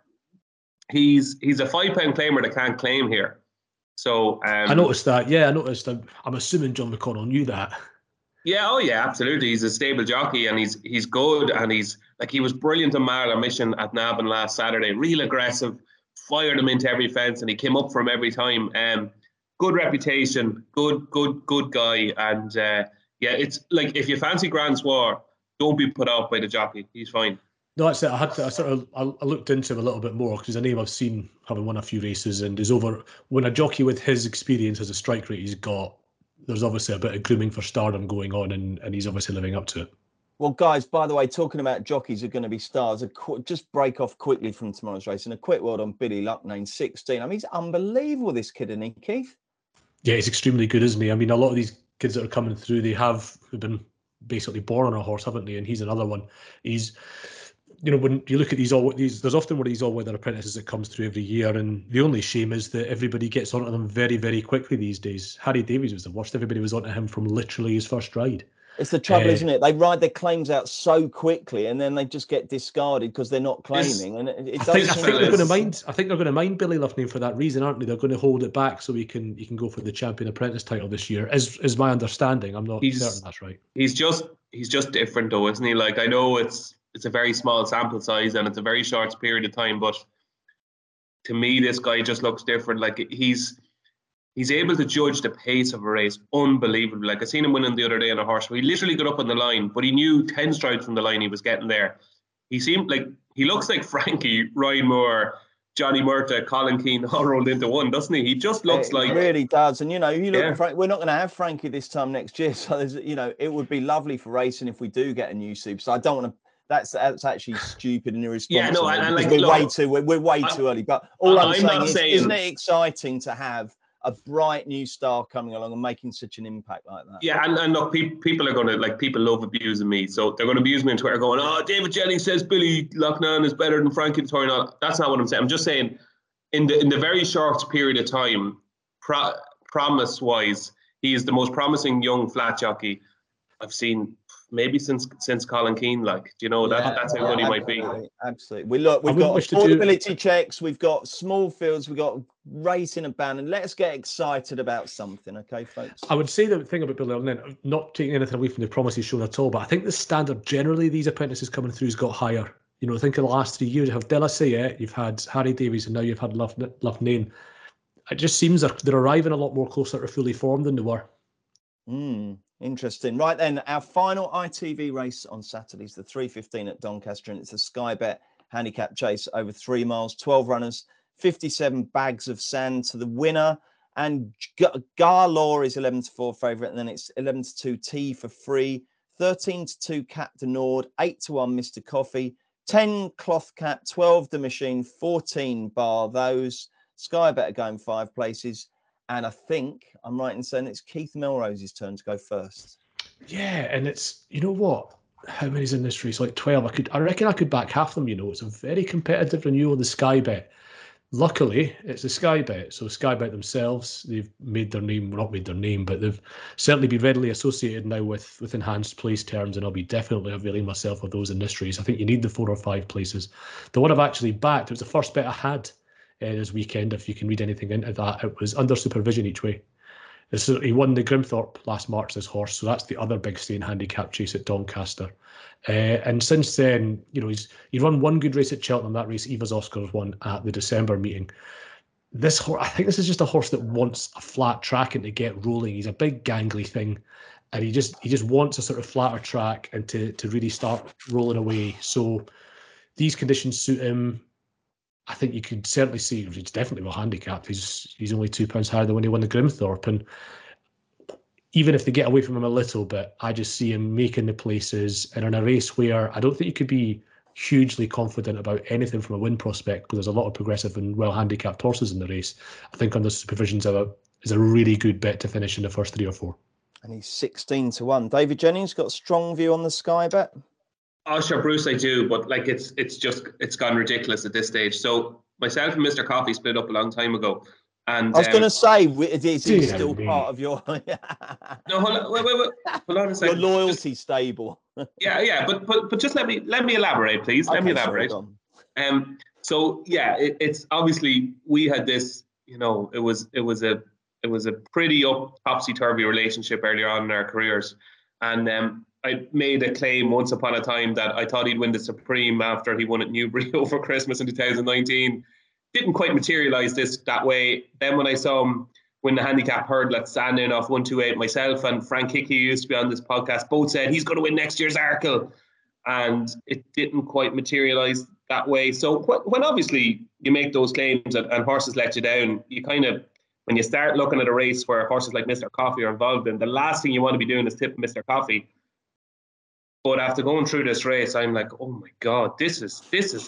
he's a £5 claimer that can't claim here. So I noticed that. Yeah, I noticed. I'm assuming John McConnell knew that. Yeah, oh yeah, absolutely. He's a stable jockey and he's good, and he was brilliant on Marla Mission at Navan last Saturday. Real aggressive, fired him into every fence, and he came up for him every time. Good reputation, good guy, and yeah, it's like if you fancy Grand Soir, don't be put off by the jockey. He's fine. No, that's it. I looked into him a little bit more because he's a name I've seen having won a few races, and is over when a jockey with his experience as a strike rate he's got. There's obviously a bit of grooming for stardom going on, and he's obviously living up to it. Well, guys, by the way, talking about jockeys who are going to be stars, just break off quickly from tomorrow's race, and a quick word on Billy Lucknane, 16. I mean, he's unbelievable, this kid, isn't he, Keith? Yeah, he's extremely good, isn't he? I mean, a lot of these kids that are coming through, they have been basically born on a horse, haven't they? And he's another one. He's, when you look at these, there's often one of these all-weather apprentices that comes through every year, and the only shame is that everybody gets onto them very, very quickly these days. Harry Davies was the worst. Everybody was onto him from literally his first ride. It's the trouble, isn't it? They ride their claims out so quickly, and then they just get discarded because they're not claiming. And I think they're going to mind. I think they're going to mind Billy Lucknane for that reason, aren't they? They're going to hold it back so he can go for the Champion Apprentice title this year. Is my understanding. I'm not certain that's right. He's just different, though, isn't he? Like, I know it's a very small sample size and it's a very short period of time, but to me, this guy just looks different. Like he's able to judge the pace of a race unbelievably. Like I seen him winning the other day on a horse where he literally got up on the line, but he knew 10 strides from the line he was getting there. He looks like Frankie, Ryan Moore, Johnny Murtagh, Colin Keane all rolled into one, doesn't he? He just looks like... He really does. And, you look at Frank, we're not going to have Frankie this time next year. So, it would be lovely for racing if we do get a new superstar. I don't want to... That's actually stupid and irresponsible. Yeah, no, we're way too early. But all I'm saying is, isn't it exciting to have a bright new star coming along and making such an impact like that? Yeah, and look, people are going to, people love abusing me. So they're going to abuse me on Twitter going, oh, David Jennings says Billy Lucknane is better than Frankie Dettori. That's not what I'm saying. I'm just saying in the very short period of time, promise-wise, he is the most promising young flat jockey I've seen maybe since Colin Keane. That's how good he might be. Absolutely. We've got affordability checks, we've got small fields, we've got racing abandoned. Let's get excited about something, okay, folks? I would say the thing about Billy Lucknane, not taking anything away from the promise he's shown at all, but I think the standard generally these apprentices coming through has got higher. I think in the last 3 years you have De La Sayette, you've had Harry Davies, and now you've had Lucknane. It just seems they're arriving a lot more closer to fully formed than they were. Interesting. Right then, our final ITV race on Saturday is the 3:15 at Doncaster, and it's a Sky Bet handicap chase over 3 miles, 12 runners, 57 bags of sand to the winner. And Garlaw is 11-4 favourite, and then it's 11-2 T for free, 13-2 Cap de Nord, 8-1 Mr. Coffee, 10 Cloth Cap, 12 The Machine, 14 Bar Those. Sky Bet are going 5 places. And I think I'm right in saying it's Keith Melrose's turn to go first. Yeah, and it's, what? How many's in this race? Like 12. I reckon I could back half them, It's a very competitive renewal of the Sky Bet. Luckily, it's a Sky Bet. So Sky Bet themselves, they've made their name, well, not made their name, but they've certainly been readily associated now with enhanced place terms, and I'll be definitely availing myself of those in this race. I think you need the 4 or 5 places. The one I've actually backed, it was the first bet I had this weekend, if you can read anything into that. It was under supervision each way. He won the Grimthorpe last March, this horse, so that's the other big staying handicap chase at Doncaster. And since then, he run one good race at Cheltenham, that race Eva's Oscars won at the December meeting. This horse, I think this is just a horse that wants a flat track and to get rolling. He's a big gangly thing, and he just wants a sort of flatter track and to really start rolling away. So these conditions suit him. I think you could certainly see he's definitely well handicapped. He's only £2 higher than when he won the Grimthorpe, and even if they get away from him a little bit, I just see him making the places, and in a race where I don't think you could be hugely confident about anything from a win prospect, because there's a lot of progressive and well handicapped horses in the race. I think under supervision is a really good bet to finish in the first 3 or 4. And he's 16-1. David Jennings got a strong view on the Sky Bet. Oh, sure, Bruce, I do, but like it's gone ridiculous at this stage. So myself and Mr. Coffee split up a long time ago, and I was going to say, is he still part of your? No, hold on, wait, hold on a second. Your loyalty stable. Yeah, but just let me elaborate, please. Let me elaborate. So yeah, it's obviously we had this, you know, it was a pretty topsy-turvy relationship earlier on in our careers, and I made a claim once upon a time that I thought he'd win the Supreme after he won at Newbury over Christmas in 2019. Didn't quite materialise that way. Then when I saw him win the handicap hurdle at Sandown off 128, myself and Frank Hickey, who used to be on this podcast, both said he's going to win next year's Arkle. And it didn't quite materialise that way. So when obviously you make those claims and horses let you down, you kind of, when you start looking at a race where horses like Mr. Coffee are involved in, the last thing you want to be doing is tipping Mr. Coffee. But after going through this race, I'm like, oh my God, this is his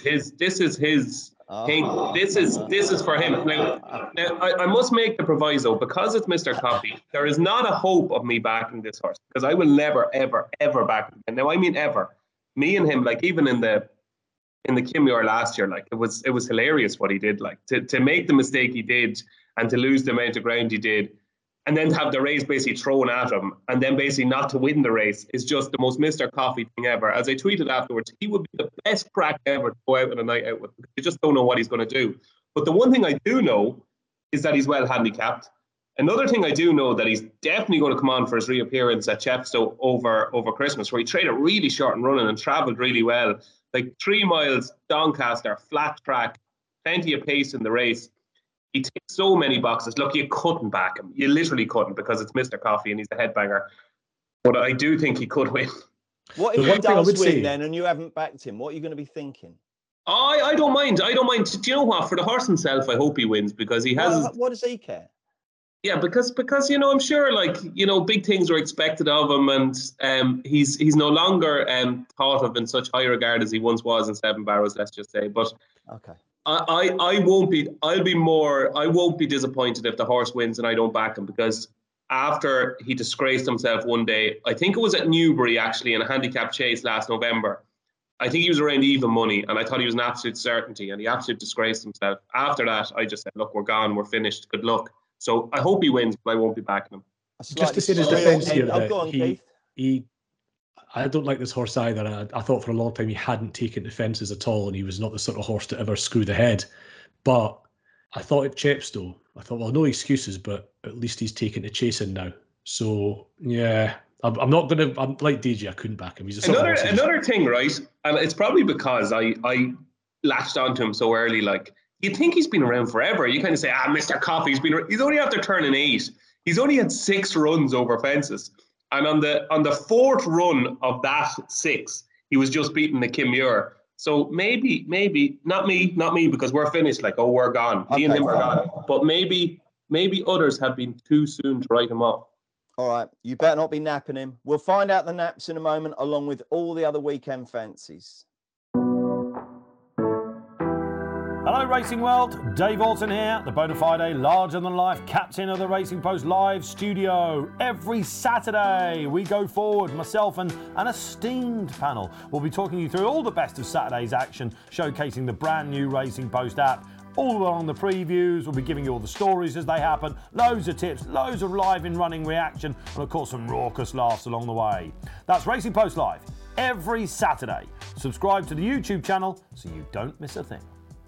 thing. This is for him. Now I must make the proviso, because it's Mr. Coffee, there is not a hope of me backing this horse, because I will never, ever, ever back him. Now I mean ever. Me and him, like even in the Kim Muir last year, like it was hilarious what he did, like to make the mistake he did and to lose the amount of ground he did, and then to have the race basically thrown at him, and then basically not to win the race is just the most Mr. Coffee thing ever. As I tweeted afterwards, he would be the best crack ever to go out on a night out with. You just don't know what he's going to do. But the one thing I do know is that he's well handicapped. Another thing I do know that he's definitely going to come on for his reappearance at Chepstow over Christmas, where he traded really short and running and travelled really well. Like 3 miles, Doncaster, flat track, plenty of pace in the race. He ticks so many boxes. Look, you couldn't back him. You literally couldn't, because it's Mr. Coffee and he's a headbanger. But I do think he could win. What if he does win then and you haven't backed him? What are you going to be thinking? I don't mind. Do you know what? For the horse himself, I hope he wins, because he has... What does he care? Yeah, because you know, I'm sure, like, you know, big things are expected of him, and he's no longer thought of in such high regard as he once was in Seven Barrows, let's just say. But okay, I won't be disappointed if the horse wins and I don't back him, because after he disgraced himself one day, I think it was at Newbury actually, in a handicap chase last November, I think he was around even money, and I thought he was an absolute certainty, and he absolutely disgraced himself. After that, I just said, look, we're gone, we're finished, good luck. So I hope he wins, but I won't be backing him. Just to say his defence here, I don't like this horse either. I thought for a long time he hadn't taken to fences at all, and he was not the sort of horse to ever screwed ahead. But I thought at Chepstow, well, no excuses, but at least he's taken to chasing now. So yeah, I'm not going to. I'm like DJ. I couldn't back him. He's another thing, right? And it's probably because I latched onto him so early. Like, you'd think he's been around forever. You kind of say, Mr. Coffee, he's only after turning 8. He's only had 6 runs over fences. And on the 4th run of that 6, he was just beating the Kim Muir. So maybe, not me, because we're finished. Like, we're gone. Me and him are gone. But maybe others have been too soon to write him off. All right, you better not be napping him. We'll find out the naps in a moment, along with all the other weekend fancies. Hello Racing World, Dave Alton here, the bona fide larger-than-life captain of the Racing Post Live studio. Every Saturday we go forward, myself and an esteemed panel will be talking you through all the best of Saturday's action, showcasing the brand new Racing Post app. All along the previews, we'll be giving you all the stories as they happen, loads of tips, loads of live in running reaction, and of course some raucous laughs along the way. That's Racing Post Live, every Saturday. Subscribe to the YouTube channel so you don't miss a thing.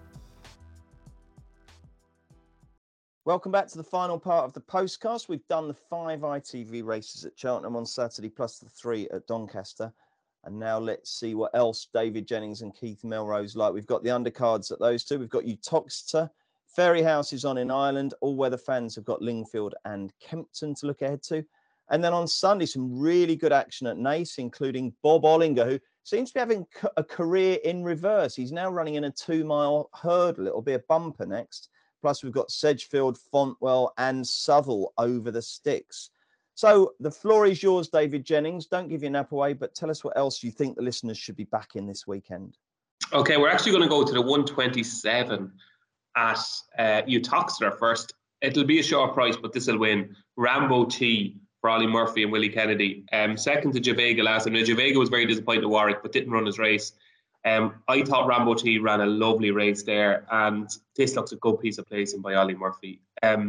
Welcome back to the final part of the postcast. We've done the 5 ITV races at Cheltenham on Saturday, plus the 3 at Doncaster. And now let's see what else David Jennings and Keith Melrose like. We've got the undercards at those 2. We've got Uttoxeter. Fairyhouse is on in Ireland. All weather fans have got Lingfield and Kempton to look ahead to. And then on Sunday, some really good action at Naas, including Bob Ollinger, who seems to be having a career in reverse. He's now running in a 2-mile hurdle. It'll be a bumper next. Plus, we've got Sedgefield, Fontwell and Southall over the sticks. So the floor is yours, David Jennings. Don't give your nap away, but tell us what else you think the listeners should be backing this weekend. Okay, we're actually going to go to the 127 at Uttoxeter first. It'll be a short price, but this will win. Rambo T for Ollie Murphy and Willie Kennedy. Second to Javega last time. Now, Javega was very disappointed with Warwick, but didn't run his race. I thought Rambo T ran a lovely race there, and this looks a good piece of placing by Ollie Murphy.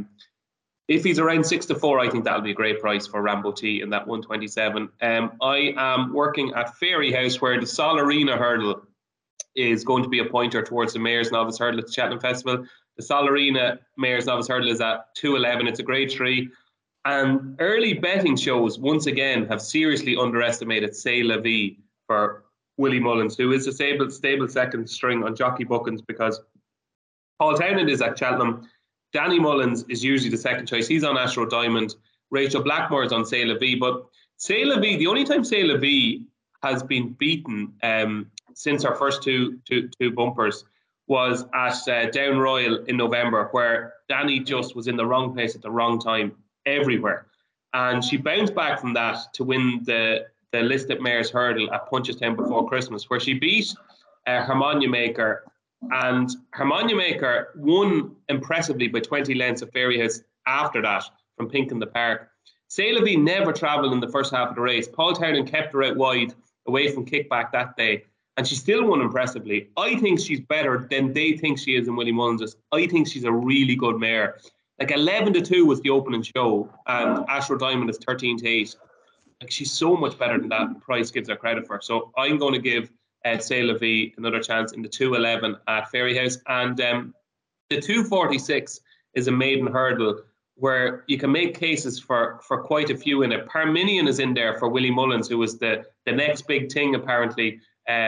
If he's around 6-4, I think that'll be a great price for Rambo T in that 127. I am working at Fairyhouse, where the Sol Arena hurdle is going to be a pointer towards the Mayor's Novice Hurdle at the Cheltenham Festival. The Sol Arena Mayor's Novice Hurdle is at 2:11. It's a grade 3. And early betting shows, once again, have seriously underestimated C'est La Vie for Willie Mullins, who is a stable second string on jockey bookings, because Paul Townend is at Cheltenham. Danny Mullins is usually the second choice. He's on Astro Diamond. Rachel Blackmore is on C'est La Vie. But C'est La Vie, the only time C'est La Vie has been beaten since our first two bumpers was at Down Royal in November, where Danny just was in the wrong place at the wrong time everywhere. And she bounced back from that to win the Listed Mayor's Hurdle at Punchestown before Christmas, where she beat Harmonia Maker. And Harmonia Maker won impressively by 20 lengths of Fairyhouse after that from Pink in the Park. C'est La Vie never travelled in the first half of the race. Paul Townend kept her out wide away from kickback that day, and she still won impressively. I think she's better than they think she is in Willie Mullins. I think she's a really good mare. Like 11-2 was the opening show, and Astro Diamond is 13-8. Like, she's so much better than that price gives her credit for. So I'm going to give C'est La Vie another chance in the 2:11 at Fairyhouse. And the 2:46 is a maiden hurdle where you can make cases for quite a few in it. Parminion is in there for Willie Mullins, who was the next big thing apparently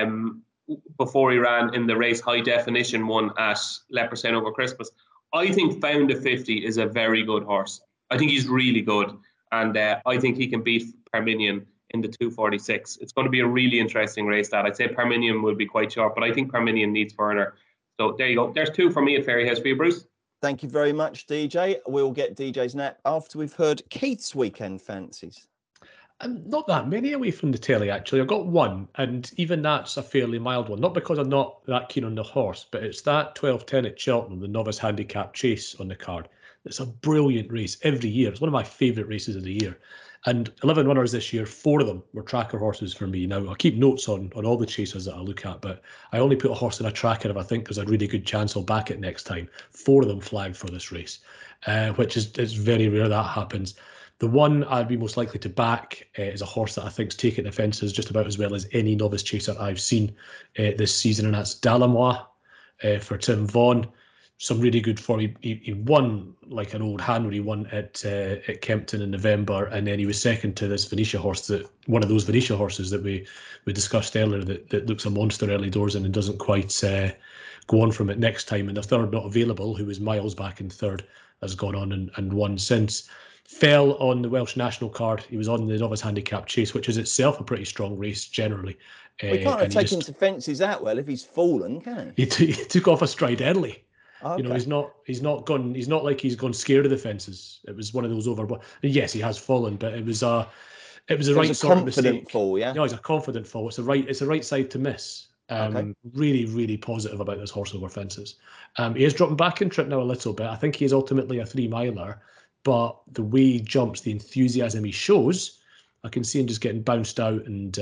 before he ran in the race High Definition one at Leopardstown over Christmas. I think Found a 50 is a very good horse. I think he's really good, and I think he can beat Parminion in the 2:46. It's going to be a really interesting race, that. I'd say Parminion will be quite sharp, but I think Parminion needs further. So there you go. There's 2 for me at Fairyhouse. For you, Bruce? Thank you very much, DJ. We'll get DJ's nap after we've heard Keith's weekend fancies. Not that many away from the telly, actually. I've got one, and even that's a fairly mild one. Not because I'm not that keen on the horse, but it's that 12:10 at Cheltenham, the Novice Handicap Chase on the card. It's a brilliant race every year. It's one of my favourite races of the year. And 11 runners this year, 4 of them were tracker horses for me. Now, I keep notes on all the chasers that I look at, but I only put a horse in a tracker if I think there's a really good chance I'll back it next time. 4 of them flagged for this race, which is very rare that happens. The one I'd be most likely to back is a horse that I think's taken the fences just about as well as any novice chaser I've seen this season, and that's Dalamois for Tim Vaughan. Some really good form. He won like an old hand when he won at Kempton in November, and then he was second to this Venetia horse, one of those Venetia horses that we discussed earlier that looks a monster early doors and doesn't quite go on from it next time. And the third not available, who was miles back in third, has gone on and won since. Fell on the Welsh National card. He was on the Novice Handicap Chase, which is itself a pretty strong race generally. We can't have taken to fences that well if he's fallen, can he? He took off a stride early. Okay. You know, he's not like he's gone scared of the fences. It was one of those yes, he has fallen, but it was a right sort of mistake. Fall, yeah. No, it's a confident fall. It's the right side to miss. Okay. Really, really positive about this horse over fences. He is dropping back in trip now a little bit. I think he is ultimately a 3-miler, but the way he jumps, the enthusiasm he shows, I can see him just getting bounced out and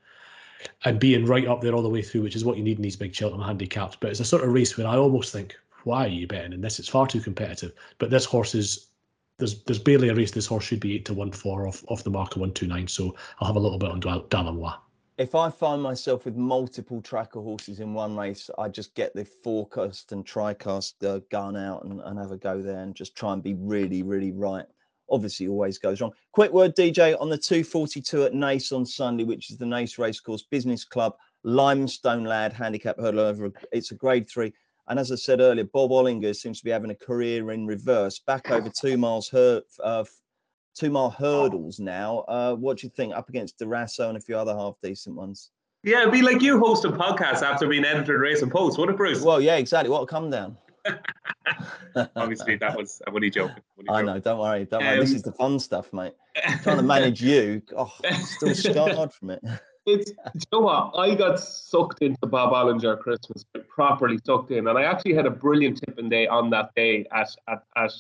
being right up there all the way through, which is what you need in these big Cheltenham handicaps. But it's a sort of race where I almost think, why are you betting in this? It's far too competitive. But this horse there's barely a race this horse should be 8-1 for off the mark of 129. So I'll have a little bit on Dalamois. If I find myself with multiple tracker horses in one race, I just get the forecast and TriCast gun out and have a go there and just try and be really, really right. Obviously, always goes wrong. Quick word, DJ, on the 2:42 at Naas on Sunday, which is the Naas Racecourse Business Club Limestone Lad Handicap Hurdle. It's a grade 3. And as I said earlier, Bob Ollinger seems to be having a career in reverse, back over 2 mile hurdles now. What do you think, up against Durasso and a few other half decent ones? Yeah, it'd be like you hosting podcasts after being editor of Race and Post, wouldn't it, Bruce? Well, yeah, exactly. What a come down. Obviously, that was a wonly joke. I know, don't worry. This is the fun stuff, mate. Trying to manage you. Oh, still scarred from it. You know what? I got sucked into Bob Ollinger Christmas, properly sucked in, and I actually had a brilliant tipping day on that day at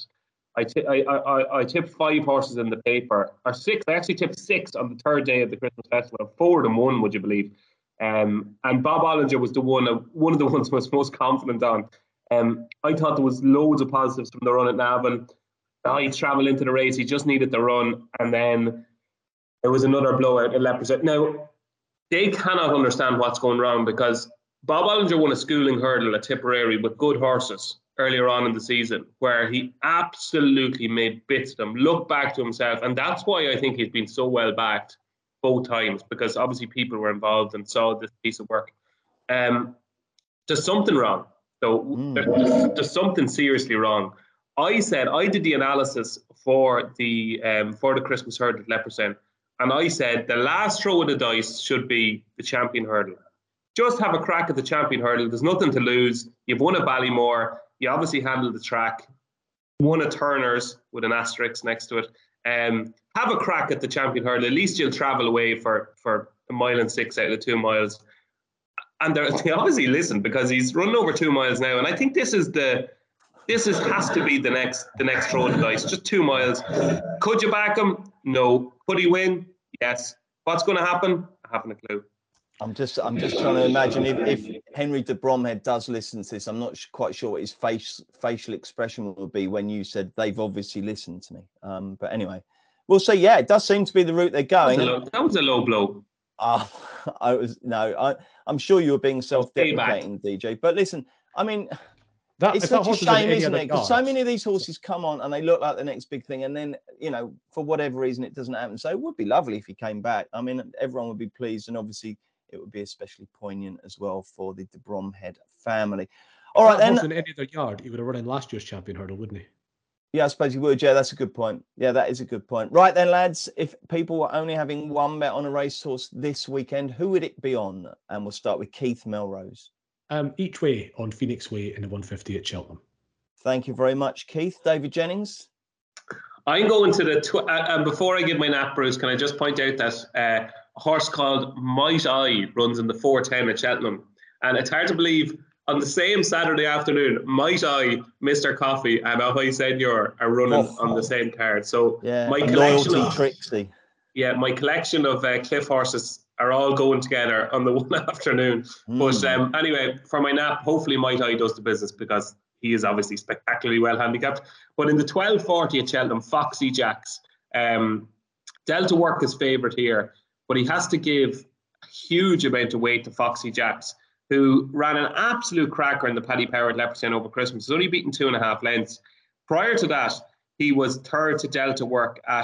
I tipped 5 horses in the paper, or 6. I actually tipped 6 on the 3rd day of the Christmas festival. 4 of them won, would you believe? And Bob Ollinger was one of the ones I was most confident on. I thought there was loads of positives from the run at Navan. He'd travel into the race. He just needed the run, and then there was another blowout at Leopardstown. Now, they cannot understand what's going wrong, because Bob Ollinger won a schooling hurdle at Tipperary with good horses earlier on in the season, where he absolutely made bits of them, look back to himself. And that's why I think he's been so well backed both times, because obviously people were involved and saw this piece of work. There's something wrong. So there's something seriously wrong. I did the analysis for the Christmas hurdle at Leopardstown, and I said the last throw of the dice should be the champion hurdle. Just have a crack at the champion hurdle. There's nothing to lose. You've won at Ballymore. You obviously handled the track. Won at Turner's with an asterisk next to it. Have a crack at the champion hurdle. At least you'll travel away for 1.6 miles out of the 2 miles. And they obviously listened, because he's running over 2 miles now. And I think this has to be the next throw of the dice. Just 2 miles. Could you back him? No. Could he win? Yes. What's going to happen? I haven't a clue. I'm just trying to imagine if Henry de Bromhead does listen to this. I'm not quite sure what his facial expression will be when you said they've obviously listened to me. But anyway, we'll see. Yeah, it does seem to be the route they're going. That was a low blow. I'm sure you were being self-deprecating, DJ. But listen, I mean, it's such a shame, isn't it? Because so many of these horses come on and they look like the next big thing, and then, for whatever reason, it doesn't happen. So it would be lovely if he came back. I mean, everyone would be pleased, and obviously it would be especially poignant as well for the de Bromhead family. All right, then. In any other yard, he would have run in last year's champion hurdle, wouldn't he? Yeah, I suppose he would. Yeah, that's a good point. Yeah, that is a good point. Right then, lads, if people were only having one bet on a racehorse this weekend, who would it be on? And we'll start with Keith Melrose. Each way on Phoenix Way in the 150 at Cheltenham. Thank you very much, Keith. David Jennings? I'm going to the... before I give my nap, Bruce, can I just point out that a horse called Might Eye runs in the 410 at Cheltenham. And it's hard to believe, on the same Saturday afternoon, Might Eye, Mr. Coffee, and Ahoy Senior are running on the same card. So my collection of Trixie. Yeah, my collection of Cliff horses are all going together on the one afternoon. But anyway, for my nap, hopefully Might Eye does the business, because he is obviously spectacularly well handicapped. But in the 1240 at Cheltenham, Foxy Jacks, Delta Work is favourite here, but he has to give a huge amount of weight to Foxy Jacks, who ran an absolute cracker in the Paddy Power at Leopardstown over Christmas. He's only beaten 2.5 lengths. Prior to that, he was third to Delta Work at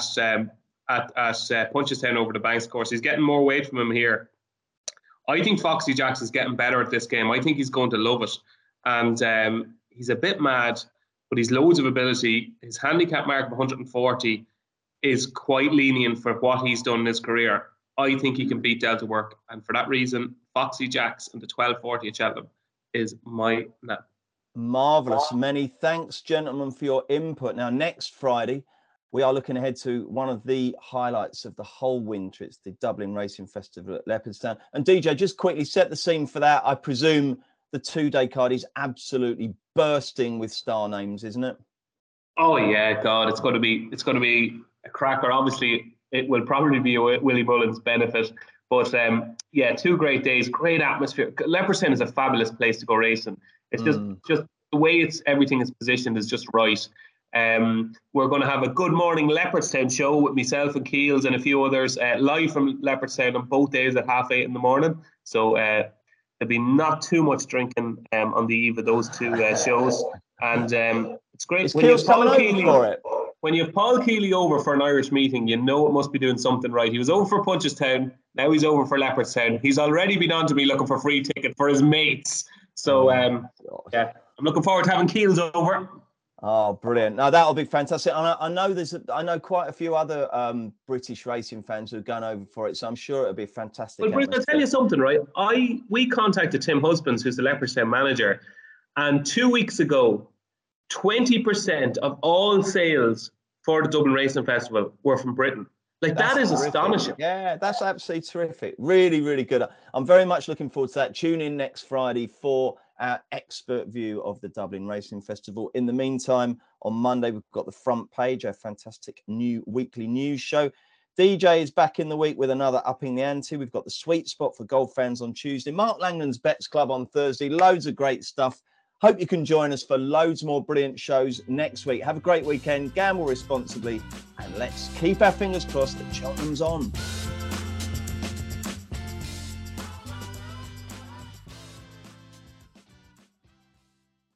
Punchestown over the Banks course. He's getting more weight from him here. I think Foxy Jacks is getting better at this game. I think he's going to love it. And he's a bit mad, but he's loads of ability. His handicap mark of 140 is quite lenient for what he's done in his career. I think he can beat Delta Work. And for that reason, Foxy Jacks and the 1240 at Cheltenham is my nap. Marvellous. Many thanks, gentlemen, for your input. Now, next Friday, we are looking ahead to one of the highlights of the whole winter. It's the Dublin Racing Festival at Leopardstown. And DJ, just quickly set the scene for that. I presume the 2-day card is absolutely bursting with star names, isn't it? Oh yeah, God, it's going to be a cracker. Obviously, it will probably be a Willie Mullins benefit, but 2 great days, great atmosphere. Leopardstown is a fabulous place to go racing. It's just the way everything is positioned is just right. We're going to have a Good Morning Leopardstown show with myself and Keels and a few others live from Leopardstown on both days at 8:30 in the morning. So there'll be not too much drinking on the eve of those 2 shows. And it's great. When you have Paul Keeley over for an Irish meeting, you know it must be doing something right. He was over for Punchestown. Now he's over for Leopardstown. He's already been on to me looking for free ticket for his mates. So, I'm looking forward to having Keels over. Oh, brilliant. Now, that'll be fantastic. I know quite a few other British racing fans who have gone over for it, so I'm sure it'll be a fantastic. Well, Bruce, I'll tell you something, right? We contacted Tim Husbands, who's the Leopardstown manager, and 2 weeks ago, 20% of all sales for the Dublin Racing Festival were from Britain. That is terrific. Astonishing. Yeah, that's absolutely terrific. Really, really good. I'm very much looking forward to that. Tune in next Friday for our expert view of the Dublin Racing Festival. In the meantime, on Monday, we've got the Front Page, our fantastic new weekly news show. DJ is back in the week with another Upping the Ante. We've got the Sweet Spot for golf fans on Tuesday. Mark Langland's Bets Club on Thursday. Loads of great stuff. Hope you can join us for loads more brilliant shows next week. Have a great weekend. Gamble responsibly. And let's keep our fingers crossed that Cheltenham's on.